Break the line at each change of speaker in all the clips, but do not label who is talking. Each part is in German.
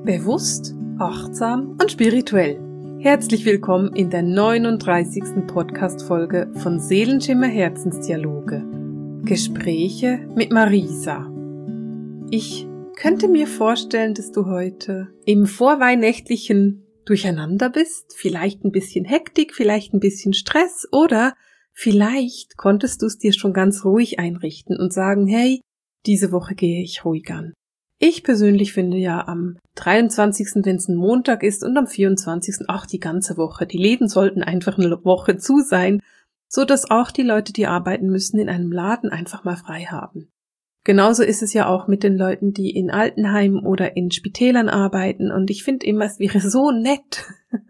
Bewusst, achtsam und spirituell. Herzlich willkommen in der 39. Podcast-Folge von Seelenschimmer Herzensdialoge. Gespräche mit Marisa. Ich könnte mir vorstellen, dass du heute im vorweihnachtlichen Durcheinander bist, vielleicht ein bisschen Hektik, vielleicht ein bisschen Stress oder vielleicht konntest du es dir schon ganz ruhig einrichten und sagen, hey, diese Woche gehe ich ruhig an. Ich persönlich finde ja am 23., wenn es ein Montag ist und am 24. auch die ganze Woche. Die Läden sollten einfach eine Woche zu sein, so dass auch die Leute, die arbeiten müssen, in einem Laden einfach mal frei haben. Genauso ist es ja auch mit den Leuten, die in Altenheimen oder in Spitälern arbeiten und ich finde immer, es wäre so nett.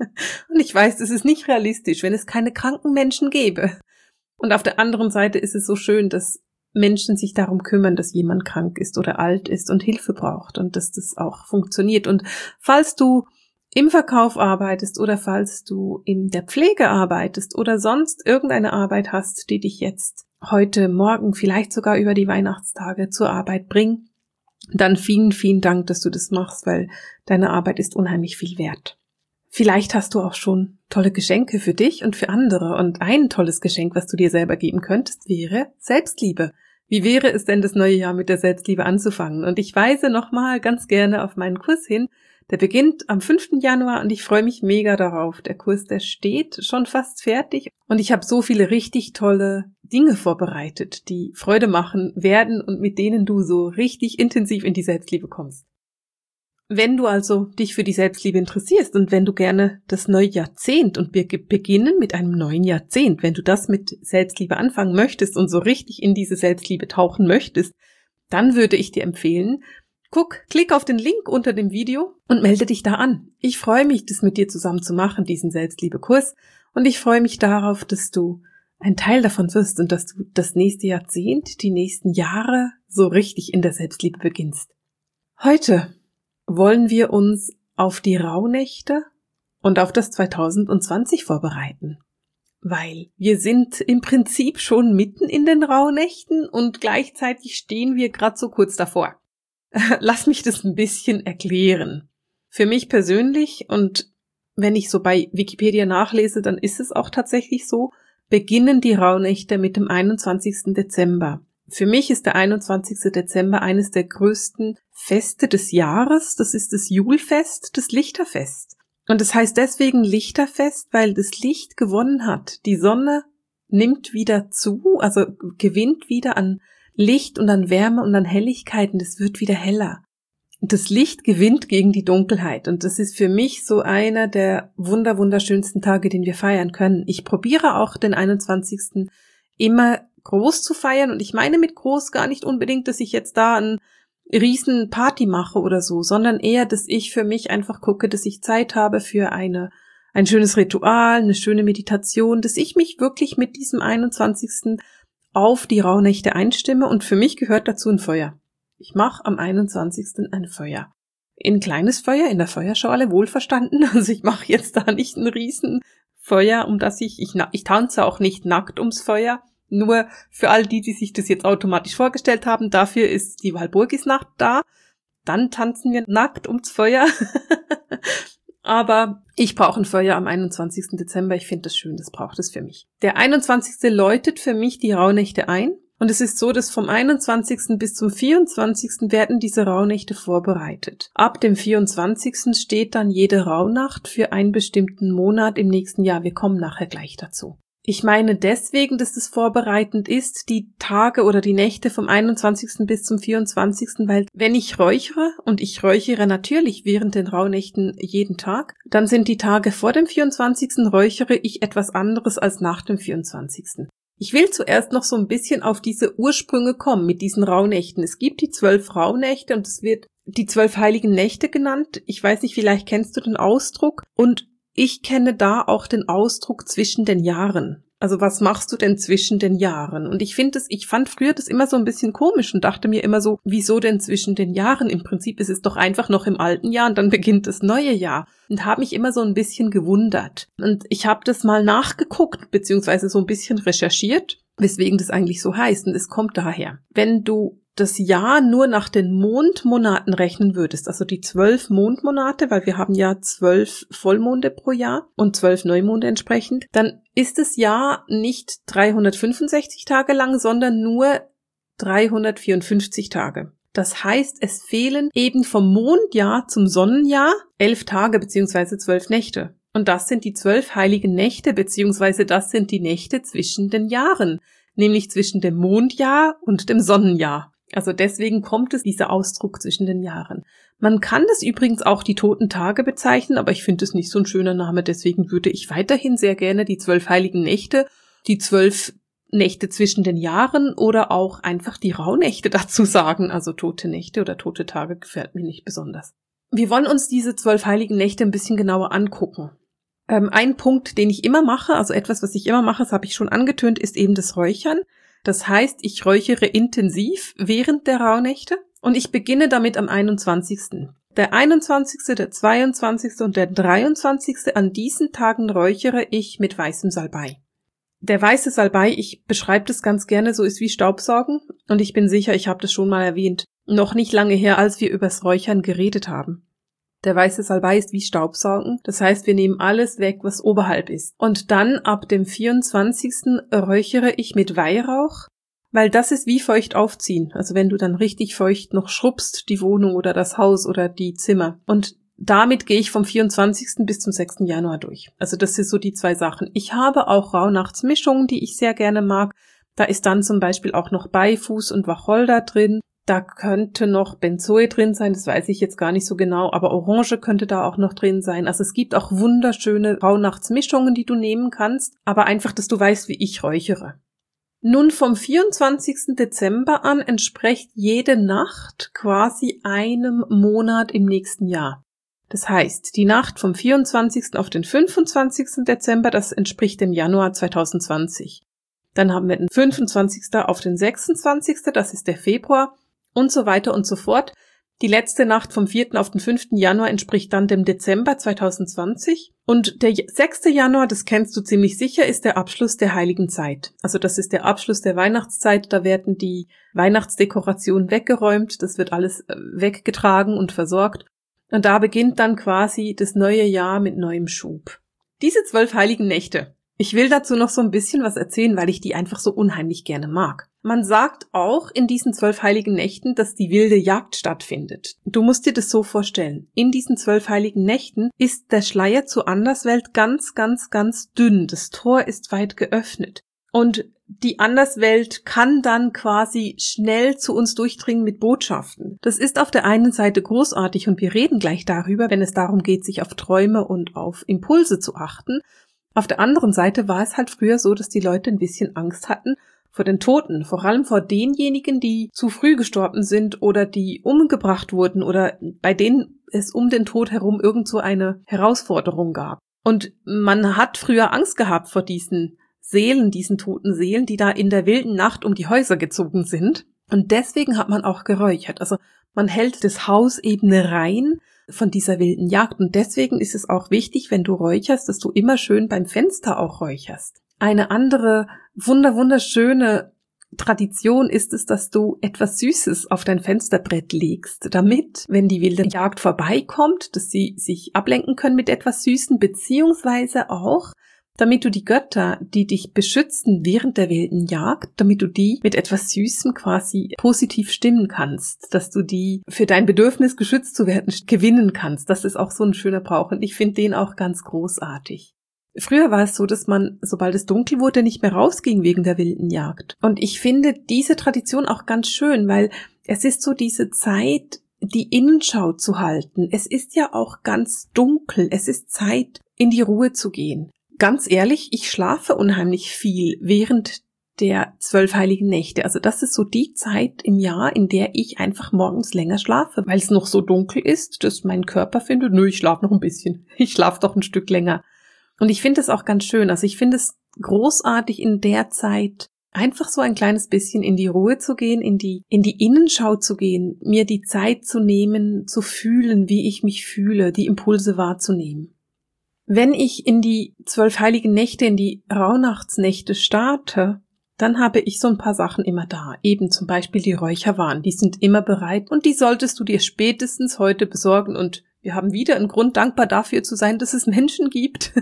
Und ich weiß, es ist nicht realistisch, wenn es keine kranken Menschen gäbe. Und auf der anderen Seite ist es so schön, dass Menschen sich darum kümmern, dass jemand krank ist oder alt ist und Hilfe braucht und dass das auch funktioniert. Und falls du im Verkauf arbeitest oder falls du in der Pflege arbeitest oder sonst irgendeine Arbeit hast, die dich jetzt heute, morgen, vielleicht sogar über die Weihnachtstage zur Arbeit bringt, dann vielen, vielen Dank, dass du das machst, weil deine Arbeit ist unheimlich viel wert. Vielleicht hast du auch schon tolle Geschenke für dich und für andere und ein tolles Geschenk, was du dir selber geben könntest, wäre Selbstliebe. Wie wäre es denn, das neue Jahr mit der Selbstliebe anzufangen? Und ich weise nochmal ganz gerne auf meinen Kurs hin. Der beginnt am 5. Januar und ich freue mich mega darauf. Der Kurs, der steht schon fast fertig und ich habe so viele richtig tolle Dinge vorbereitet, die Freude machen werden und mit denen du so richtig intensiv in die Selbstliebe kommst. Wenn du also dich für die Selbstliebe interessierst und wenn du gerne das neue Jahrzehnt und wir beginnen mit einem neuen Jahrzehnt, wenn du das mit Selbstliebe anfangen möchtest und so richtig in diese Selbstliebe tauchen möchtest, dann würde ich dir empfehlen, klick auf den Link unter dem Video und melde dich da an. Ich freue mich, das mit dir zusammen zu machen, diesen Selbstliebe-Kurs, und ich freue mich darauf, dass du ein Teil davon wirst und dass du das nächste Jahrzehnt, die nächsten Jahre so richtig in der Selbstliebe beginnst. Heute wollen wir uns auf die Rauhnächte und auf das 2020 vorbereiten. Weil wir sind im Prinzip schon mitten in den Rauhnächten und gleichzeitig stehen wir gerade so kurz davor. Lass mich das ein bisschen erklären. Für mich persönlich, und wenn ich so bei Wikipedia nachlese, dann ist es auch tatsächlich so, beginnen die Rauhnächte mit dem 21. Dezember. Für mich ist der 21. Dezember eines der größten Feste des Jahres. Das ist das Julfest, das Lichterfest. Und es heißt deswegen Lichterfest, weil das Licht gewonnen hat. Die Sonne nimmt wieder zu, also gewinnt wieder an Licht und an Wärme und an Helligkeit und es wird wieder heller. Und das Licht gewinnt gegen die Dunkelheit und das ist für mich so einer der wunderschönsten Tage, den wir feiern können. Ich probiere auch den 21. immer groß zu feiern und ich meine mit groß gar nicht unbedingt, dass ich jetzt da eine riesen Party mache oder so, sondern eher, dass ich für mich einfach gucke, dass ich Zeit habe für ein schönes Ritual, eine schöne Meditation, dass ich mich wirklich mit diesem 21. auf die Rauhnächte einstimme und für mich gehört dazu ein Feuer. Ich mache am 21. ein Feuer. Ein kleines Feuer in der Feuerschale, wohlverstanden. Also ich mache jetzt da nicht ein riesen Feuer, ich tanze auch nicht nackt ums Feuer. Nur für all die sich das jetzt automatisch vorgestellt haben, dafür ist die Walpurgisnacht da. Dann tanzen wir nackt ums Feuer. Aber ich brauche ein Feuer am 21. Dezember. Ich finde das schön, das braucht es für mich. Der 21. läutet für mich die Rauhnächte ein. Und es ist so, dass vom 21. bis zum 24. werden diese Rauhnächte vorbereitet. Ab dem 24. steht dann jede Rauhnacht für einen bestimmten Monat im nächsten Jahr. Wir kommen nachher gleich dazu. Ich meine deswegen, dass das vorbereitend ist, die Tage oder die Nächte vom 21. bis zum 24., weil wenn ich räuchere, und ich räuchere natürlich während den Rauhnächten jeden Tag, dann sind die Tage vor dem 24. räuchere ich etwas anderes als nach dem 24. Ich will zuerst noch so ein bisschen auf diese Ursprünge kommen mit diesen Rauhnächten. Es gibt die 12 Rauhnächte und es wird die 12 heiligen Nächte genannt. Ich weiß nicht, vielleicht kennst du den Ausdruck und ich kenne da auch den Ausdruck zwischen den Jahren. Also was machst du denn zwischen den Jahren? Und ich fand früher das immer so ein bisschen komisch und dachte mir immer so, wieso denn zwischen den Jahren? Im Prinzip ist es doch einfach noch im alten Jahr und dann beginnt das neue Jahr. Und habe mich immer so ein bisschen gewundert. Und ich habe das mal nachgeguckt, beziehungsweise so ein bisschen recherchiert, weswegen das eigentlich so heißt. Und es kommt daher. Wenn du das Jahr nur nach den Mondmonaten rechnen würdest, also die 12 Mondmonate, weil wir haben ja 12 Vollmonde pro Jahr und 12 Neumonde entsprechend, dann ist das Jahr nicht 365 Tage lang, sondern nur 354 Tage. Das heißt, es fehlen eben vom Mondjahr zum Sonnenjahr 11 Tage bzw. 12 Nächte. Und das sind die 12 heiligen Nächte bzw. das sind die Nächte zwischen den Jahren, nämlich zwischen dem Mondjahr und dem Sonnenjahr. Also deswegen kommt es dieser Ausdruck zwischen den Jahren. Man kann das übrigens auch die toten Tage bezeichnen, aber ich finde es nicht so ein schöner Name, deswegen würde ich weiterhin sehr gerne die 12 heiligen Nächte, die 12 Nächte zwischen den Jahren oder auch einfach die Rauhnächte dazu sagen, also tote Nächte oder tote Tage gefällt mir nicht besonders. Wir wollen uns diese 12 heiligen Nächte ein bisschen genauer angucken. Ein Punkt, den ich immer mache, also etwas, was ich immer mache, das habe ich schon angetönt, ist eben das Räuchern. Das heißt, ich räuchere intensiv während der Rauhnächte und ich beginne damit am 21. Der 21., der 22. und der 23. an diesen Tagen räuchere ich mit weißem Salbei. Der weiße Salbei, ich beschreibe das ganz gerne, so ist wie Staubsaugen und ich bin sicher, ich habe das schon mal erwähnt, noch nicht lange her, als wir übers Räuchern geredet haben. Der weiße Salbei ist wie Staubsaugen, das heißt, wir nehmen alles weg, was oberhalb ist. Und dann ab dem 24. räuchere ich mit Weihrauch, weil das ist wie feucht aufziehen, also wenn du dann richtig feucht noch schrubbst, die Wohnung oder das Haus oder die Zimmer. Und damit gehe ich vom 24. bis zum 6. Januar durch. Also das sind so die zwei Sachen. Ich habe auch Rauhnachtsmischungen, die ich sehr gerne mag. Da ist dann zum Beispiel auch noch Beifuß und Wacholder drin. Da könnte noch Benzoe drin sein, das weiß ich jetzt gar nicht so genau, aber Orange könnte da auch noch drin sein. Also es gibt auch wunderschöne Rauhnachtsmischungen, die du nehmen kannst, aber einfach, dass du weißt, wie ich räuchere. Nun, vom 24. Dezember an entspricht jede Nacht quasi einem Monat im nächsten Jahr. Das heißt, die Nacht vom 24. auf den 25. Dezember, das entspricht dem Januar 2020. Dann haben wir den 25. auf den 26., das ist der Februar und so weiter und so fort. Die letzte Nacht vom 4. auf den 5. Januar entspricht dann dem Dezember 2020. Und der 6. Januar, das kennst du ziemlich sicher, ist der Abschluss der Heiligen Zeit. Also das ist der Abschluss der Weihnachtszeit, da werden die Weihnachtsdekorationen weggeräumt, das wird alles weggetragen und versorgt. Und da beginnt dann quasi das neue Jahr mit neuem Schub. Diese 12 heiligen Nächte. Ich will dazu noch so ein bisschen was erzählen, weil ich die einfach so unheimlich gerne mag. Man sagt auch in diesen 12 heiligen Nächten, dass die wilde Jagd stattfindet. Du musst dir das so vorstellen. In diesen 12 heiligen Nächten ist der Schleier zur Anderswelt ganz, ganz, ganz dünn. Das Tor ist weit geöffnet. Und die Anderswelt kann dann quasi schnell zu uns durchdringen mit Botschaften. Das ist auf der einen Seite großartig und wir reden gleich darüber, wenn es darum geht, sich auf Träume und auf Impulse zu achten. Auf der anderen Seite war es halt früher so, dass die Leute ein bisschen Angst hatten vor den Toten, vor allem vor denjenigen, die zu früh gestorben sind oder die umgebracht wurden oder bei denen es um den Tod herum irgend so eine Herausforderung gab. Und man hat früher Angst gehabt vor diesen Seelen, diesen toten Seelen, die da in der wilden Nacht um die Häuser gezogen sind. Und deswegen hat man auch geräuchert. Also man hält das Haus eben rein von dieser wilden Jagd. Und deswegen ist es auch wichtig, wenn du räucherst, dass du immer schön beim Fenster auch räucherst. Eine andere wunderschöne Tradition ist es, dass du etwas Süßes auf dein Fensterbrett legst, damit, wenn die wilde Jagd vorbeikommt, dass sie sich ablenken können mit etwas Süßen, beziehungsweise auch, damit du die Götter, die dich beschützen während der wilden Jagd, damit du die mit etwas Süßem quasi positiv stimmen kannst, dass du die für dein Bedürfnis, geschützt zu werden, gewinnen kannst. Das ist auch so ein schöner Brauch und ich finde den auch ganz großartig. Früher war es so, dass man, sobald es dunkel wurde, nicht mehr rausging wegen der wilden Jagd. Und ich finde diese Tradition auch ganz schön, weil es ist so diese Zeit, die Innenschau zu halten. Es ist ja auch ganz dunkel. Es ist Zeit, in die Ruhe zu gehen. Ganz ehrlich, ich schlafe unheimlich viel während der 12 heiligen Nächte. Also das ist so die Zeit im Jahr, in der ich einfach morgens länger schlafe, weil es noch so dunkel ist, dass mein Körper findet, nö, ich schlafe noch ein bisschen. Ich schlafe doch ein Stück länger. Und ich finde es auch ganz schön. Also ich finde es großartig in der Zeit, einfach so ein kleines bisschen in die Ruhe zu gehen, in die Innenschau zu gehen, mir die Zeit zu nehmen, zu fühlen, wie ich mich fühle, die Impulse wahrzunehmen. Wenn ich in die 12 heiligen Nächte, in die Rauhnachtsnächte starte, dann habe ich so ein paar Sachen immer da. Eben zum Beispiel die Räucherwaren, die sind immer bereit und die solltest du dir spätestens heute besorgen. Und wir haben wieder einen Grund, dankbar dafür zu sein, dass es Menschen gibt,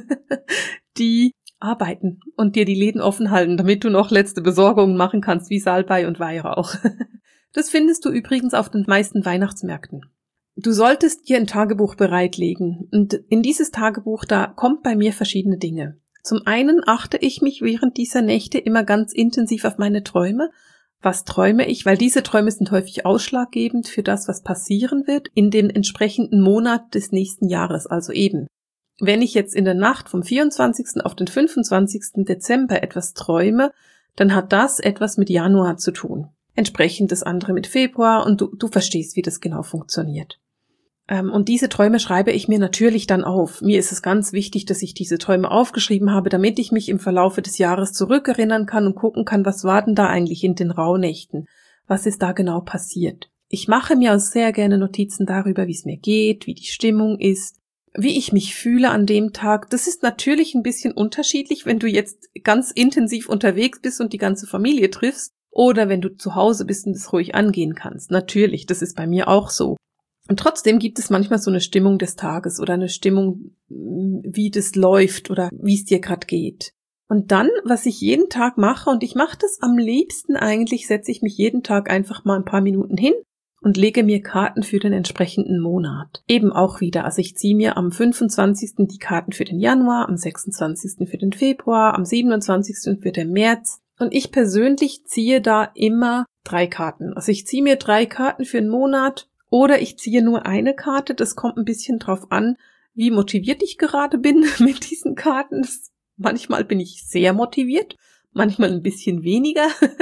die arbeiten und dir die Läden offen halten, damit du noch letzte Besorgungen machen kannst, wie Salbei und Weihrauch. Das findest du übrigens auf den meisten Weihnachtsmärkten. Du solltest dir ein Tagebuch bereitlegen. Und in dieses Tagebuch, da kommt bei mir verschiedene Dinge. Zum einen achte ich mich während dieser Nächte immer ganz intensiv auf meine Träume. Was träume ich? Weil diese Träume sind häufig ausschlaggebend für das, was passieren wird in dem entsprechenden Monat des nächsten Jahres. Also eben, wenn ich jetzt in der Nacht vom 24. auf den 25. Dezember etwas träume, dann hat das etwas mit Januar zu tun. Entsprechend das andere mit Februar und du verstehst, wie das genau funktioniert. Und diese Träume schreibe ich mir natürlich dann auf. Mir ist es ganz wichtig, dass ich diese Träume aufgeschrieben habe, damit ich mich im Verlaufe des Jahres zurückerinnern kann und gucken kann, was war denn da eigentlich in den Rauhnächten? Was ist da genau passiert? Ich mache mir auch sehr gerne Notizen darüber, wie es mir geht, wie die Stimmung ist, wie ich mich fühle an dem Tag. Das ist natürlich ein bisschen unterschiedlich, wenn du jetzt ganz intensiv unterwegs bist und die ganze Familie triffst oder wenn du zu Hause bist und es ruhig angehen kannst. Natürlich, das ist bei mir auch so. Und trotzdem gibt es manchmal so eine Stimmung des Tages oder eine Stimmung, wie das läuft oder wie es dir gerade geht. Und dann, was ich jeden Tag mache, und ich mache das am liebsten eigentlich, setze ich mich jeden Tag einfach mal ein paar Minuten hin und lege mir Karten für den entsprechenden Monat. Eben auch wieder, also ich ziehe mir am 25. die Karten für den Januar, am 26. für den Februar, am 27. für den März. Und ich persönlich ziehe da immer 3 Karten. Also ich ziehe mir 3 Karten für einen Monat. Oder ich ziehe nur eine Karte, das kommt ein bisschen drauf an, wie motiviert ich gerade bin mit diesen Karten. Manchmal bin ich sehr motiviert, manchmal ein bisschen weniger.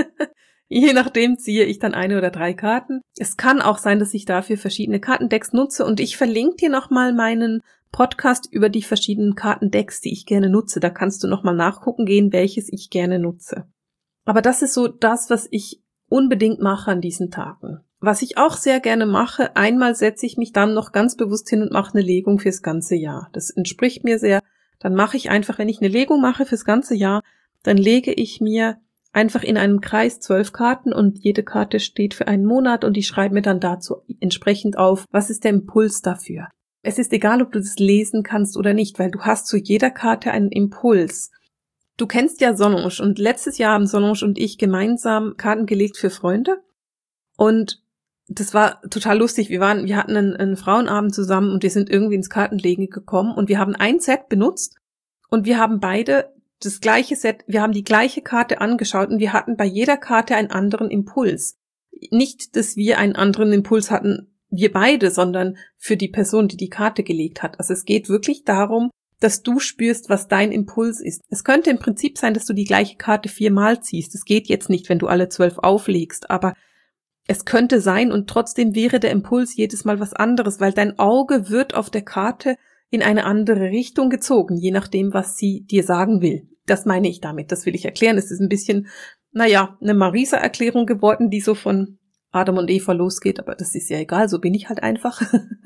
Je nachdem ziehe ich dann 1 oder 3 Karten. Es kann auch sein, dass ich dafür verschiedene Kartendecks nutze und ich verlinke dir nochmal meinen Podcast über die verschiedenen Kartendecks, die ich gerne nutze. Da kannst du nochmal nachgucken gehen, welches ich gerne nutze. Aber das ist so das, was ich unbedingt mache an diesen Tagen. Was ich auch sehr gerne mache, einmal setze ich mich dann noch ganz bewusst hin und mache eine Legung fürs ganze Jahr. Das entspricht mir sehr. Dann mache ich einfach, wenn ich eine Legung mache fürs ganze Jahr, dann lege ich mir einfach in einem Kreis 12 Karten und jede Karte steht für einen Monat und ich schreibe mir dann dazu entsprechend auf, was ist der Impuls dafür. Es ist egal, ob du das lesen kannst oder nicht, weil du hast zu jeder Karte einen Impuls. Du kennst ja Solange und letztes Jahr haben Solange und ich gemeinsam Karten gelegt für Freunde und das war total lustig. Wir hatten einen Frauenabend zusammen und wir sind irgendwie ins Kartenlegen gekommen und wir haben ein Set benutzt und wir haben beide das gleiche Set, wir haben die gleiche Karte angeschaut und wir hatten bei jeder Karte einen anderen Impuls. Nicht, dass wir einen anderen Impuls hatten, wir beide, sondern für die Person, die die Karte gelegt hat. Also es geht wirklich darum, dass du spürst, was dein Impuls ist. Es könnte im Prinzip sein, dass du die gleiche Karte 4-mal ziehst. Das geht jetzt nicht, wenn du alle 12 auflegst, aber es könnte sein und trotzdem wäre der Impuls jedes Mal was anderes, weil dein Auge wird auf der Karte in eine andere Richtung gezogen, je nachdem, was sie dir sagen will. Das meine ich damit, das will ich erklären. Es ist ein bisschen, eine Marisa-Erklärung geworden, die so von Adam und Eva losgeht, aber das ist ja egal, so bin ich halt einfach.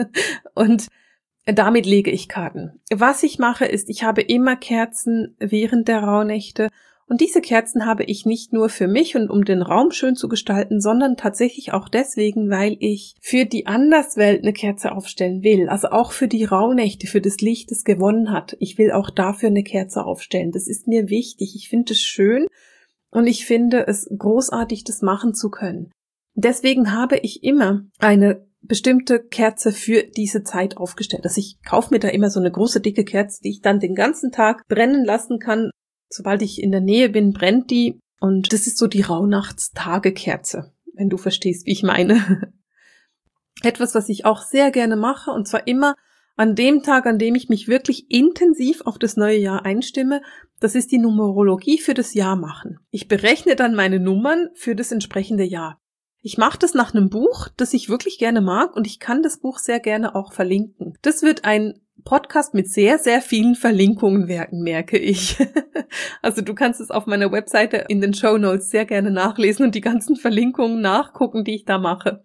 Und damit lege ich Karten. Was ich mache ist, ich habe immer Kerzen während der Rauhnächte. Und diese Kerzen habe ich nicht nur für mich und um den Raum schön zu gestalten, sondern tatsächlich auch deswegen, weil ich für die Anderswelt eine Kerze aufstellen will. Also auch für die Rauhnächte, für das Licht, das gewonnen hat. Ich will auch dafür eine Kerze aufstellen. Das ist mir wichtig. Ich finde es schön und ich finde es großartig, das machen zu können. Deswegen habe ich immer eine bestimmte Kerze für diese Zeit aufgestellt. Also ich kaufe mir da immer so eine große, dicke Kerze, die ich dann den ganzen Tag brennen lassen kann. Sobald ich in der Nähe bin, brennt die und das ist so die Rauhnachtstagekerze, wenn du verstehst, wie ich meine. Etwas, was ich auch sehr gerne mache und zwar immer an dem Tag, an dem ich mich wirklich intensiv auf das neue Jahr einstimme, das ist die Numerologie für das Jahr machen. Ich berechne dann meine Nummern für das entsprechende Jahr. Ich mache das nach einem Buch, das ich wirklich gerne mag und ich kann das Buch sehr gerne auch verlinken. Das wird ein Podcast mit sehr, sehr vielen Verlinkungen werden, merke ich. Also du kannst es auf meiner Webseite in den Shownotes sehr gerne nachlesen und die ganzen Verlinkungen nachgucken, die ich da mache.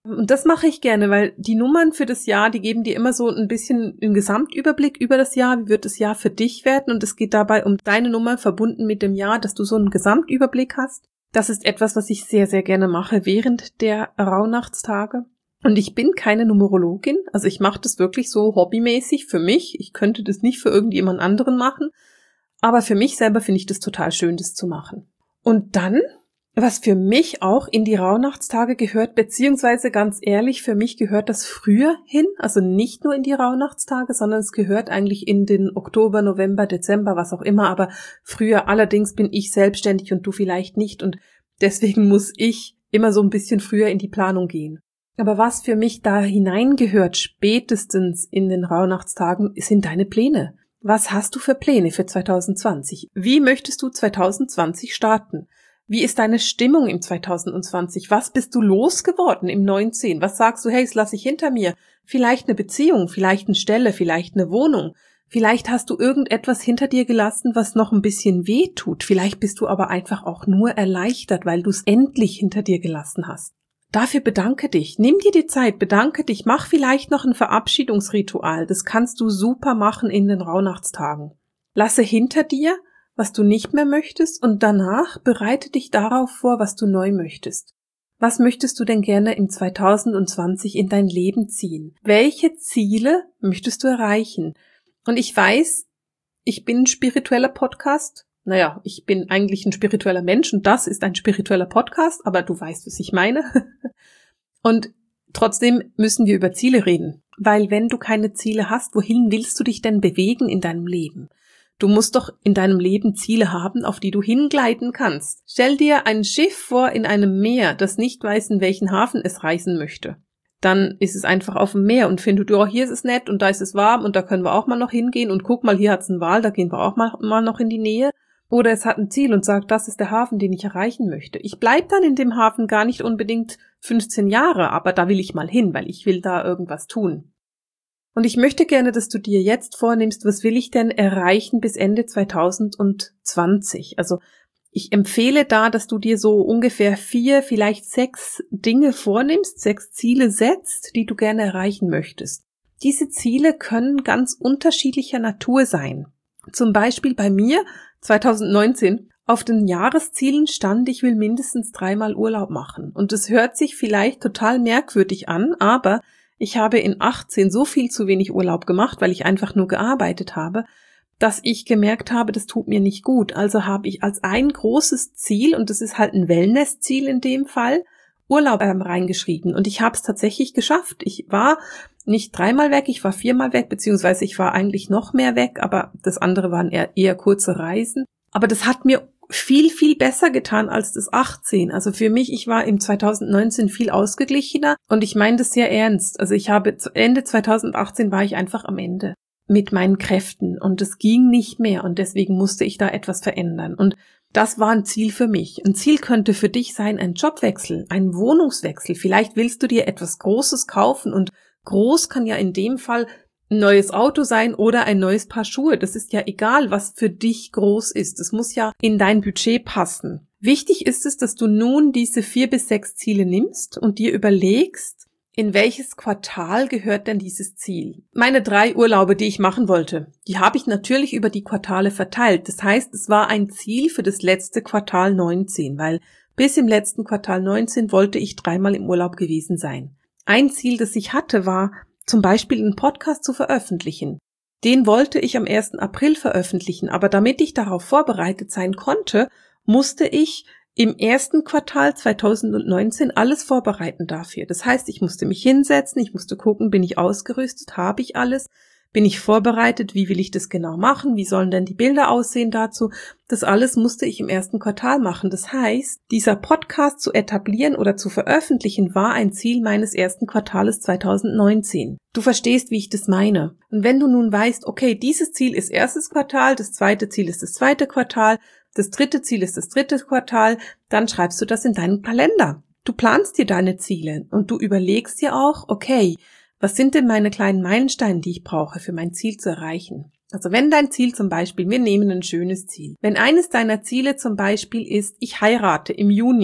Und das mache ich gerne, weil die Nummern für das Jahr, die geben dir immer so ein bisschen einen Gesamtüberblick über das Jahr. Wie wird das Jahr für dich werden? Und es geht dabei um deine Nummer verbunden mit dem Jahr, dass du so einen Gesamtüberblick hast. Das ist etwas, was ich sehr, sehr gerne mache während der Rauhnachtstage. Und ich bin keine Numerologin, also ich mache das wirklich so hobbymäßig für mich. Ich könnte das nicht für irgendjemand anderen machen, aber für mich selber finde ich das total schön, das zu machen. Und dann, was für mich auch in die Rauhnachtstage gehört, beziehungsweise ganz ehrlich, für mich gehört das früher hin, also nicht nur in die Rauhnachtstage, sondern es gehört eigentlich in den Oktober, November, Dezember, was auch immer, aber früher allerdings bin ich selbstständig und du vielleicht nicht und deswegen muss ich immer so ein bisschen früher in die Planung gehen. Aber was für mich da hineingehört, spätestens in den Rauhnachtstagen, sind deine Pläne. Was hast du für Pläne für 2020? Wie möchtest du 2020 starten? Wie ist deine Stimmung im 2020? Was bist du losgeworden im 19? Was sagst du, hey, das lasse ich hinter mir? Vielleicht eine Beziehung, vielleicht eine Stelle, vielleicht eine Wohnung. Vielleicht hast du irgendetwas hinter dir gelassen, was noch ein bisschen weh tut. Vielleicht bist du aber einfach auch nur erleichtert, weil du es endlich hinter dir gelassen hast. Dafür bedanke dich. Nimm dir die Zeit, bedanke dich. Mach vielleicht noch ein Verabschiedungsritual. Das kannst du super machen in den Rauhnachtstagen. Lasse hinter dir, was du nicht mehr möchtest, und danach bereite dich darauf vor, was du neu möchtest. Was möchtest du denn gerne im 2020 in dein Leben ziehen? Welche Ziele möchtest du erreichen? Und ich weiß, ich bin ein spiritueller Podcast. Naja, ich bin eigentlich ein spiritueller Mensch und das ist ein spiritueller Podcast, aber du weißt, was ich meine. Und trotzdem müssen wir über Ziele reden, weil wenn du keine Ziele hast, wohin willst du dich denn bewegen in deinem Leben? Du musst doch in deinem Leben Ziele haben, auf die du hingleiten kannst. Stell dir ein Schiff vor in einem Meer, das nicht weiß, in welchen Hafen es reisen möchte. Dann ist es einfach auf dem Meer und findet, ja, hier ist es nett und da ist es warm und da können wir auch mal noch hingehen und guck mal, hier hat's einen Wal, da gehen wir auch mal noch in die Nähe. Oder es hat ein Ziel und sagt, das ist der Hafen, den ich erreichen möchte. Ich bleib dann in dem Hafen gar nicht unbedingt 15 Jahre, aber da will ich mal hin, weil ich will da irgendwas tun. Und ich möchte gerne, dass du dir jetzt vornimmst, was will ich denn erreichen bis Ende 2020? Also ich empfehle da, dass du dir so ungefähr 4, vielleicht 6 Dinge vornimmst, 6 Ziele setzt, die du gerne erreichen möchtest. Diese Ziele können ganz unterschiedlicher Natur sein. Zum Beispiel bei mir 2019 auf den Jahreszielen stand, ich will mindestens 3-mal Urlaub machen. Und es hört sich vielleicht total merkwürdig an, aber ich habe in 18 so viel zu wenig Urlaub gemacht, weil ich einfach nur gearbeitet habe, dass ich gemerkt habe, das tut mir nicht gut. Also habe ich als ein großes Ziel, und das ist halt ein Wellness-Ziel in dem Fall, Urlaub reingeschrieben. Und ich habe es tatsächlich geschafft. Ich war nicht 3-mal weg, ich war 4-mal weg, beziehungsweise ich war eigentlich noch mehr weg, aber das andere waren eher kurze Reisen. Aber das hat mir viel, viel besser getan als das 18. Also für mich, ich war im 2019 viel ausgeglichener und ich meine das sehr ernst. Also ich habe Ende 2018 war ich einfach am Ende mit meinen Kräften und es ging nicht mehr und deswegen musste ich da etwas verändern. Und das war ein Ziel für mich. Ein Ziel könnte für dich sein, ein Jobwechsel, ein Wohnungswechsel. Vielleicht willst du dir etwas Großes kaufen und groß kann ja in dem Fall ein neues Auto sein oder ein neues Paar Schuhe. Das ist ja egal, was für dich groß ist. Es muss ja in dein Budget passen. Wichtig ist es, dass du nun diese 4 bis 6 Ziele nimmst und dir überlegst, in welches Quartal gehört denn dieses Ziel? Meine 3 Urlaube, die ich machen wollte, die habe ich natürlich über die Quartale verteilt. Das heißt, es war ein Ziel für das letzte Quartal 19, weil bis im letzten Quartal 19 wollte ich 3-mal im Urlaub gewesen sein. Ein Ziel, das ich hatte, war zum Beispiel einen Podcast zu veröffentlichen. Den wollte ich am 1. April veröffentlichen, aber damit ich darauf vorbereitet sein konnte, musste ich im ersten Quartal 2019 alles vorbereiten dafür. Das heißt, ich musste mich hinsetzen, ich musste gucken, bin ich ausgerüstet, habe ich alles, bin ich vorbereitet, wie will ich das genau machen, wie sollen denn die Bilder aussehen dazu. Das alles musste ich im ersten Quartal machen. Das heißt, dieser Podcast zu etablieren oder zu veröffentlichen war ein Ziel meines ersten Quartales 2019. Du verstehst, wie ich das meine. Und wenn du nun weißt, okay, dieses Ziel ist erstes Quartal, das zweite Ziel ist das zweite Quartal, das dritte Ziel ist das dritte Quartal, dann schreibst du das in deinen Kalender. Du planst dir deine Ziele und du überlegst dir auch, okay, was sind denn meine kleinen Meilensteine, die ich brauche, für mein Ziel zu erreichen? Also wenn dein Ziel zum Beispiel, wir nehmen ein schönes Ziel. Wenn eines deiner Ziele zum Beispiel ist, ich heirate im Juni,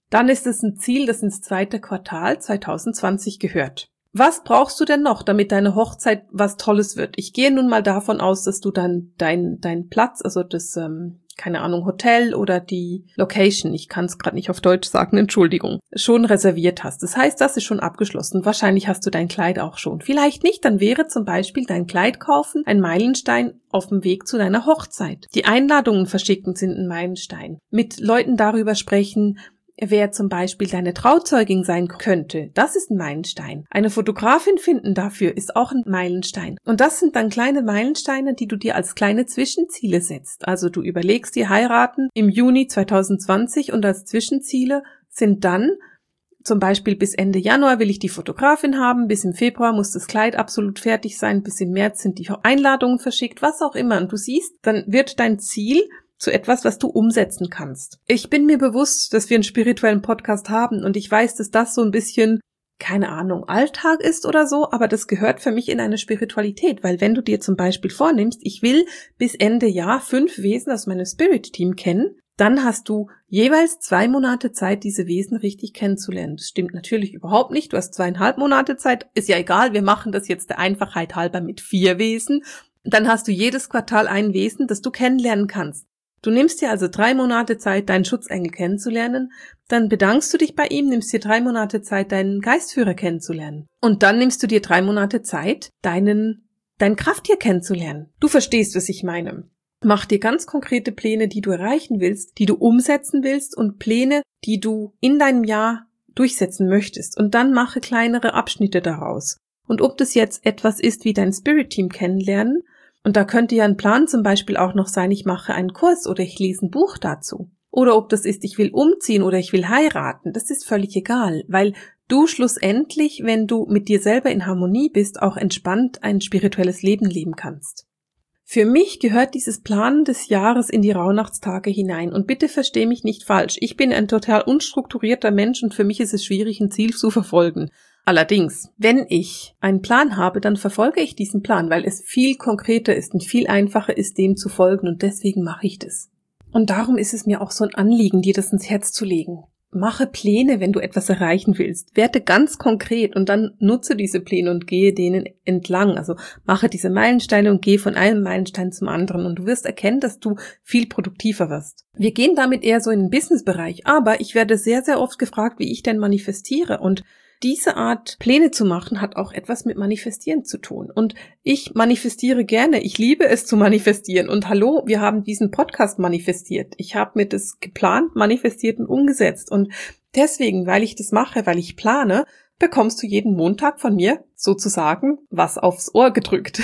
dann ist es ein Ziel, das ins zweite Quartal 2020 gehört. Was brauchst du denn noch, damit deine Hochzeit was Tolles wird? Ich gehe nun mal davon aus, dass du dann dein Platz, also das, keine Ahnung, Hotel oder die Location, ich kann es gerade nicht auf Deutsch sagen, Entschuldigung, schon reserviert hast. Das heißt, das ist schon abgeschlossen. Wahrscheinlich hast du dein Kleid auch schon. Vielleicht nicht, dann wäre zum Beispiel dein Kleid kaufen ein Meilenstein auf dem Weg zu deiner Hochzeit. Die Einladungen verschicken sind ein Meilenstein. Mit Leuten darüber sprechen, wer zum Beispiel deine Trauzeugin sein könnte, das ist ein Meilenstein. Eine Fotografin finden dafür ist auch ein Meilenstein. Und das sind dann kleine Meilensteine, die du dir als kleine Zwischenziele setzt. Also du überlegst dir heiraten im Juni 2020 und als Zwischenziele sind dann zum Beispiel bis Ende Januar will ich die Fotografin haben, bis im Februar muss das Kleid absolut fertig sein, bis im März sind die Einladungen verschickt, was auch immer. Und du siehst, dann wird dein Ziel zu etwas, was du umsetzen kannst. Ich bin mir bewusst, dass wir einen spirituellen Podcast haben und ich weiß, dass das so ein bisschen, keine Ahnung, Alltag ist oder so, aber das gehört für mich in eine Spiritualität, weil wenn du dir zum Beispiel vornimmst, ich will bis Ende Jahr 5 Wesen aus meinem Spirit-Team kennen, dann hast du jeweils 2 Monate Zeit, diese Wesen richtig kennenzulernen. Das stimmt natürlich überhaupt nicht, du hast 2,5 Monate Zeit, ist ja egal, wir machen das jetzt der Einfachheit halber mit 4 Wesen, dann hast du jedes Quartal ein Wesen, das du kennenlernen kannst. Du nimmst dir also 3 Monate Zeit, deinen Schutzengel kennenzulernen, dann bedankst du dich bei ihm, nimmst dir 3 Monate Zeit, deinen Geistführer kennenzulernen. Und dann nimmst du dir 3 Monate Zeit, dein Krafttier kennenzulernen. Du verstehst, was ich meine. Mach dir ganz konkrete Pläne, die du erreichen willst, die du umsetzen willst und Pläne, die du in deinem Jahr durchsetzen möchtest. Und dann mache kleinere Abschnitte daraus. Und ob das jetzt etwas ist wie dein Spirit-Team kennenlernen, und da könnte ja ein Plan zum Beispiel auch noch sein, ich mache einen Kurs oder ich lese ein Buch dazu. Oder ob das ist, ich will umziehen oder ich will heiraten, das ist völlig egal, weil du schlussendlich, wenn du mit dir selber in Harmonie bist, auch entspannt ein spirituelles Leben leben kannst. Für mich gehört dieses Planen des Jahres in die Rauhnachtstage hinein und bitte versteh mich nicht falsch, ich bin ein total unstrukturierter Mensch und für mich ist es schwierig, ein Ziel zu verfolgen. Allerdings, wenn ich einen Plan habe, dann verfolge ich diesen Plan, weil es viel konkreter ist und viel einfacher ist, dem zu folgen und deswegen mache ich das. Und darum ist es mir auch so ein Anliegen, dir das ins Herz zu legen. Mache Pläne, wenn du etwas erreichen willst. Werde ganz konkret und dann nutze diese Pläne und gehe denen entlang. Also mache diese Meilensteine und gehe von einem Meilenstein zum anderen und du wirst erkennen, dass du viel produktiver wirst. Wir gehen damit eher so in den Businessbereich, aber ich werde sehr, sehr oft gefragt, wie ich denn manifestiere und diese Art Pläne zu machen, hat auch etwas mit Manifestieren zu tun. Und ich manifestiere gerne. Ich liebe es zu manifestieren. Und hallo, wir haben diesen Podcast manifestiert. Ich habe mir das geplant, manifestiert und umgesetzt. Und deswegen, weil ich das mache, weil ich plane, bekommst du jeden Montag von mir sozusagen was aufs Ohr gedrückt.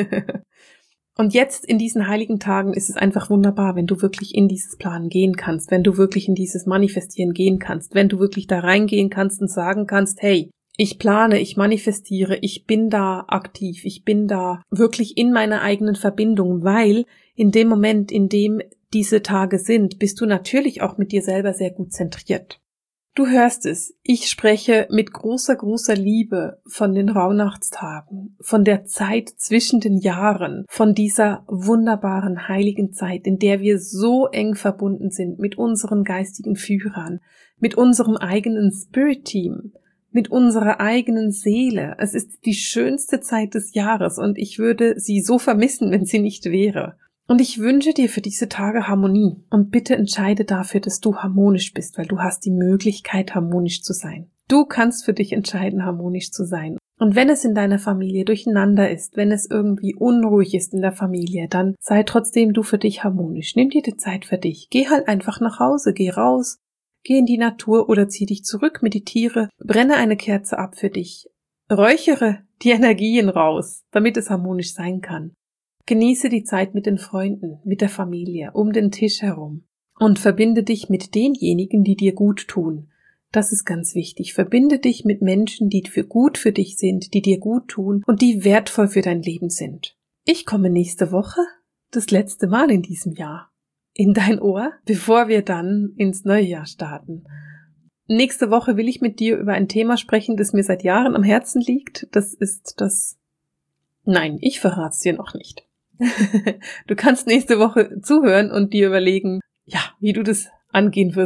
Und jetzt in diesen heiligen Tagen ist es einfach wunderbar, wenn du wirklich in dieses Planen gehen kannst, wenn du wirklich in dieses Manifestieren gehen kannst, wenn du wirklich da reingehen kannst und sagen kannst, hey, ich plane, ich manifestiere, ich bin da aktiv, ich bin da wirklich in meiner eigenen Verbindung, weil in dem Moment, in dem diese Tage sind, bist du natürlich auch mit dir selber sehr gut zentriert. Du hörst es, ich spreche mit großer, großer Liebe von den Rauhnachtstagen, von der Zeit zwischen den Jahren, von dieser wunderbaren heiligen Zeit, in der wir so eng verbunden sind mit unseren geistigen Führern, mit unserem eigenen Spirit-Team, mit unserer eigenen Seele. Es ist die schönste Zeit des Jahres und ich würde sie so vermissen, wenn sie nicht wäre. Und ich wünsche dir für diese Tage Harmonie und bitte entscheide dafür, dass du harmonisch bist, weil du hast die Möglichkeit, harmonisch zu sein. Du kannst für dich entscheiden, harmonisch zu sein. Und wenn es in deiner Familie durcheinander ist, wenn es irgendwie unruhig ist in der Familie, dann sei trotzdem du für dich harmonisch. Nimm dir die Zeit für dich. Geh halt einfach nach Hause, geh raus, geh in die Natur oder zieh dich zurück, meditiere, brenne eine Kerze ab für dich. Räuchere die Energien raus, damit es harmonisch sein kann. Genieße die Zeit mit den Freunden, mit der Familie, um den Tisch herum und verbinde dich mit denjenigen, die dir gut tun. Das ist ganz wichtig. Verbinde dich mit Menschen, die gut für dich sind, die dir gut tun und die wertvoll für dein Leben sind. Ich komme nächste Woche, das letzte Mal in diesem Jahr, in dein Ohr, bevor wir dann ins neue Jahr starten. Nächste Woche will ich mit dir über ein Thema sprechen, das mir seit Jahren am Herzen liegt. Das ist das... Nein, ich verrate es dir noch nicht. Du kannst nächste Woche zuhören und dir überlegen, ja, wie du das angehen wirst.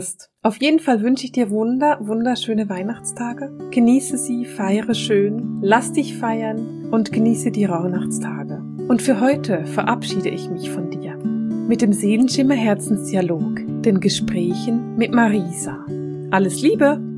Auf jeden Fall wünsche ich dir wunderschöne Weihnachtstage. Genieße sie, feiere schön, lass dich feiern und genieße die Rauhnachtstage. Und für heute verabschiede ich mich von dir mit dem Seelenschimmer Herzensdialog, den Gesprächen mit Marisa. Alles Liebe!